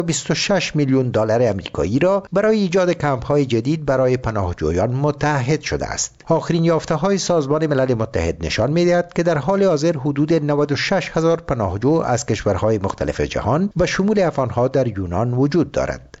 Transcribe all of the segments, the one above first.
26 میلیون دلار آمریکایی را برای ایجاد کمپ‌های جدید برای پناهجویان متحد شده است. آخرین یافته‌های سازمان ملل متحد نشان می‌دهد که در حال حاضر حدود 96 هزار پناهجو از کشورهای مختلف جهان و شمول افغان‌ها در یونان وجود دارد.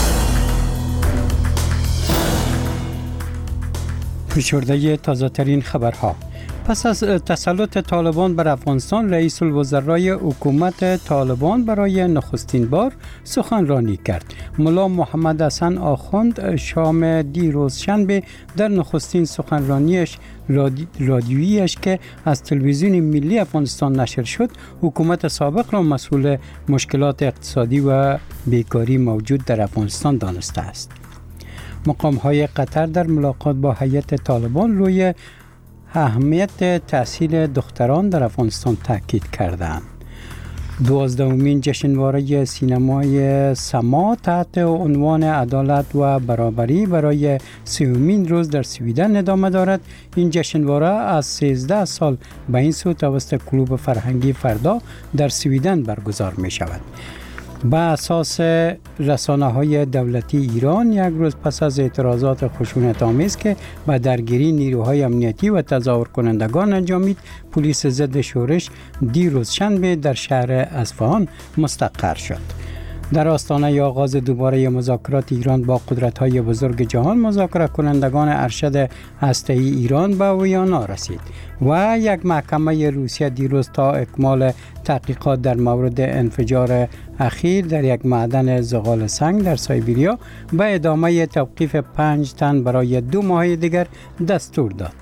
فشرده تازه‌ترین خبرها. پس از تسلط طالبان بر افغانستان، رئیس الوزرای حکومت طالبان برای نخستین بار سخنرانی کرد. ملا محمد حسن آخوند شام دیروز شنبه در نخستین سخنرانیش رادیوییش که از تلویزیون ملی افغانستان نشر شد، حکومت سابق را مسئول مشکلات اقتصادی و بیکاری موجود در افغانستان دانسته است. مقام‌های قطر در ملاقات با هیئت طالبان روی اهمیت تحصیل دختران در افغانستان تاکید کردند. 12مین جشنواره سینمای سما تحت عنوان عدالت و برابری برای 30مین روز در سویدن ادامه دارد. این جشنواره از 13 سال به این سو توسط کلوب فرهنگی فردا در سویدن برگزار می شود. با اساس رسانه‌های دولتی ایران، یک روز پس از اعتراضات خشونت‌آمیز که به درگیری نیروهای امنیتی و تظاهر کنندگان انجامید، پلیس ضد شورش دیروز شنبه در شهر اصفهان مستقر شد. در آستانه آغاز دوباره مذاکرات ایران با قدرت‌های بزرگ جهان، مذاکره کنندگان ارشد هسته‌ای ایران به ویانا رسید و یک محکمه روسیه دیروز تا اکمال تحقیقات در مورد انفجار اخیر در یک معدن زغال سنگ در سایبریا به ادامه توقیف 5 تن برای 2 ماه دیگر دستور داد.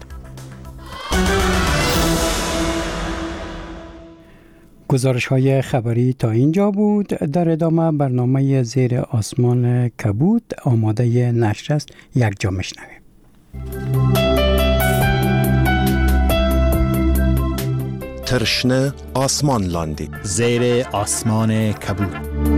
گزارش‌های خبری تا اینجا بود. در ادامه برنامه زیر آسمان کبود آماده نشر است. یک جا میشنویم. ترشنه آسمان لاندی زیر آسمان کبود.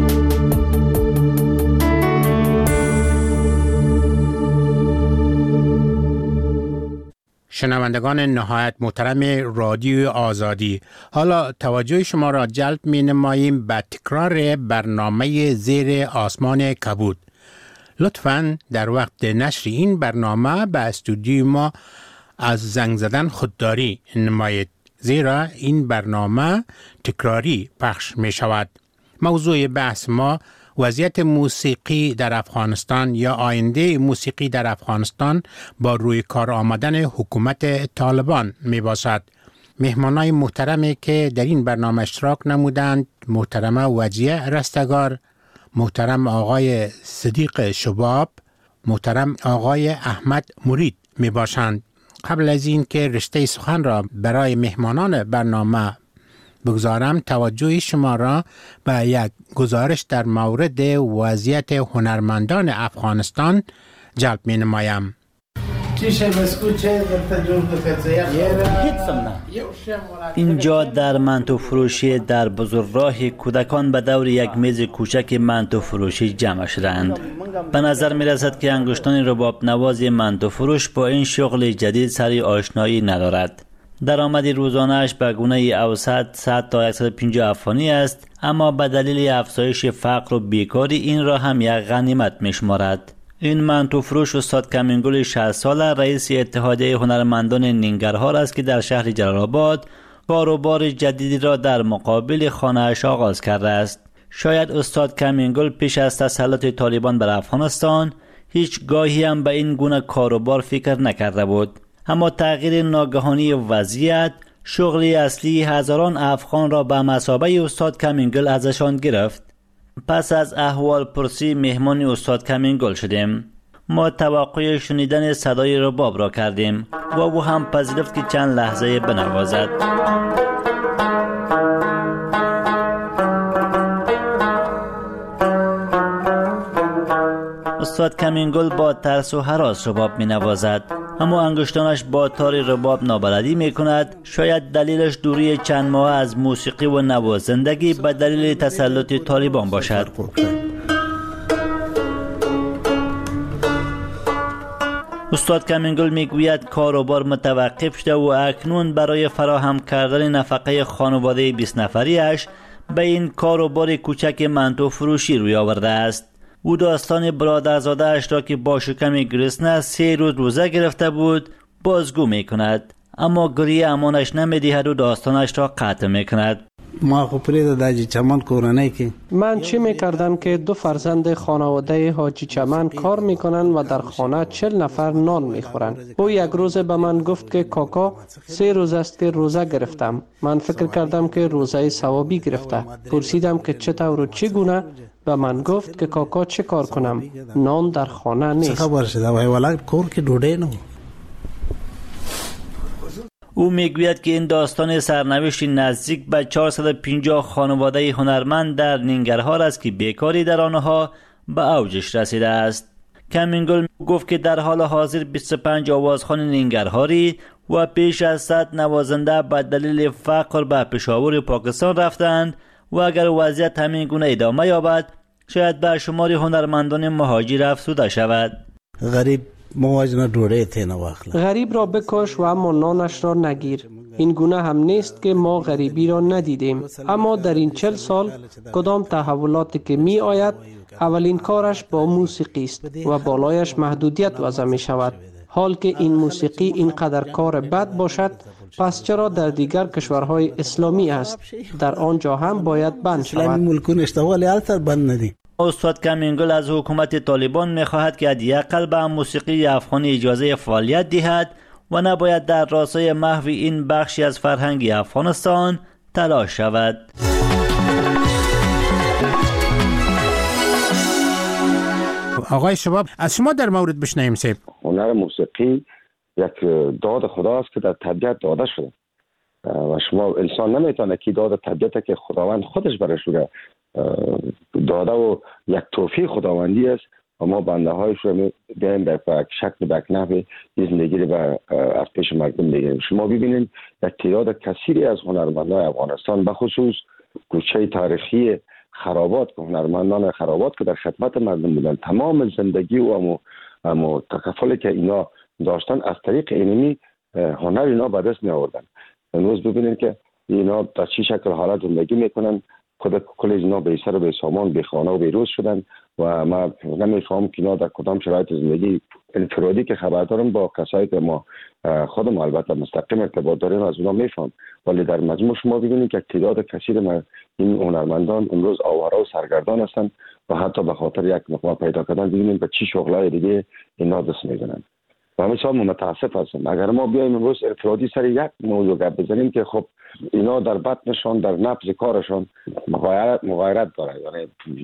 شنوندگان نهایت محترم رادیو آزادی، حالا توجه شما را جلب می نماییم به تکرار برنامه زیر آسمان کبود. لطفاً در وقت نشر این برنامه به استودیو ما از زنگ زدن خودداری نمایید، زیرا این برنامه تکراری پخش می شود. موضوع بحث ما وضعیت موسیقی در افغانستان یا آینده موسیقی در افغانستان با روی کار آمدن حکومت طالبان می باشد. مهمانای محترمی که در این برنامه اشتراک نمودند، محترم وجیه رستگار، محترم آقای صدیق شباب، محترم آقای احمد مرید می باشند. قبل از این که رشته سخن را برای مهمانان برنامه بگذارم، توجه شما را به یک گزارش در مورد وضعیت هنرمندان افغانستان جلب می نمایم. اینجا در منتو فروشی در بزرگراه کودکان به دور یک میز کوچک منتو فروشی جمع شدند. به نظر می رسد که انگشتان رباب نواز منتو فروش با این شغل جدید سری آشنایی ندارد. درآمد روزانه‌اش به گونه اوسط 100 تا 150 افغانی است، اما به دلیل افزایش فقر و بیکاری این را هم یک غنیمت می‌شمارد. این منتو فروش استاد کمینگل 60 ساله رئیس اتحادیه هنرمندان نینگرهار است که در شهر جلال‌آباد کاروبار جدیدی را در مقابل خانه‌اش آغاز کرده است. شاید استاد کمینگل پیش از تسلط طالبان بر افغانستان هیچ گاهی هم به این گونه کاروبار فکر نکرده بود، اما تغییر ناگهانی وضعیت شغلی اصلی هزاران افغان را به مثابه استاد کمینگل ازشان گرفت. پس از احوال پرسی مهمان استاد کمینگل شدیم. ما توقع شنیدن صدای رباب را کردیم و او هم پذیرفت که چند لحظه بنوازد. استاد کمینگل با ترس و هراس رباب می نوازد، اما انگشتانش با تار رباب نابلدی می کند. شاید دلیلش دوری چند ماه از موسیقی و نوازندگی به دلیل تسلط طالبان باشد. استاد کمینگل می گوید کاروبار متوقف شده و اکنون برای فراهم کردن نفقه خانواده 20 نفریش به این کاروبار کوچک منتو فروشی روی آورده است. او داستان برادرزاده اش را که با شکم گرسنه 3 روز روزه گرفته بود بازگو می کند، اما گریه امانش نمی دهد و داستانش را قطع می کند. ما خو پرید داجی چمن کورنۍ کې من چی میکردم که 2 فرزند خانواده حاجی چمن کار میکنن و در خانه 40 نفر نان میخورن. او یک روز به من گفت که کاکا 3 روز است که روزه گرفتم. من فکر کردم که روزه ثوابی گرفته. پرسیدم که چطور و چگونه؟ به من گفت که کاکا چه کار کنم؟ نان در خانه نیست. خبر شده وای والا کور کې ډوډۍ نه. او میگوید که این داستان سرنوشت نزدیک به 450 خانواده هنرمند در ننگرهار است که بیکاری در آنها به اوجش رسیده است. کمینگل گفت که در حال حاضر 25 آوازخوان ننگرهاری و بیش از 100 نوازنده به دلیل فقر به پشاور پاکستان رفتند و اگر وضعیت همین گونه ادامه یابد شاید به شمار هنرمندان مهاجر افزوده شود. غریب مواجنه ډوډۍ ته نه واخله. غریب را بکش و اما نانش را نگیر. این گونه هم نیست که ما غریبی را ندیدیم، اما در این 40 سال کدام تحولاتی که می آید اولین کارش با موسیقی است و بالایش محدودیت وضع می شود. حال که این موسیقی اینقدر کار بد باشد پس چرا در دیگر کشورهای اسلامی است؟ در آنجا هم باید بند شود. اسلامی ملکون اشتغالی التر بند ندی. استاد کمینگل از حکومت طالبان می‌خواهد که حداقل به موسیقی افغانی اجازه فعالیت دهد و نباید در راستای محو این بخشی از فرهنگ افغانستان تلاش شود. آقای شباب از شما در مورد بشنویم سیب. هنر موسیقی یک داد خداست که در طبیعت داده شده و شما انسان نمیتونه که داد طبیعت که خداوند خودش برش داده و یک توفیق خداوندی است و ما بنده هایش رو بیایم به شکل به نحو زندگی رو از پیش مردم بگیریم. شما ببینید یک تعداد کثیری از هنرمندان افغانستان به خصوص کوچه تاریخی خرابات که هنرمندان خرابات که در خدمت مردم بودن تمام زندگی و امو تکفلی که اینا داشتن از طریق اینمی هنر اینا به دست می آوردن. امروز ببینید که اینا در چی شکل حالت زندگی میکنن، کل اینا به سر و به سامان به خانه و به روز شدن و ما نمیفهم که اینا در کدام شرایط زندگی انفرادی که خبر دارم با کسایی که ما خودم البته مستقیم ارتباط داریم از اونا میفهم، ولی در مجموع شما ببینید که تعداد کثیر این هنرمندان امروز آواره و سرگردان هستند و حتی به خاطر یک مقام پیدا کردن ببینید به چی شغلای دیگه اینا دست میزنن. و همیشه هم متاسف هستم اگر ما بیایم امروز افرادی سر یک موضوع گپ بزنیم که خب اینا در بطنشان در نبض کارشان مغایرت داره، یعنی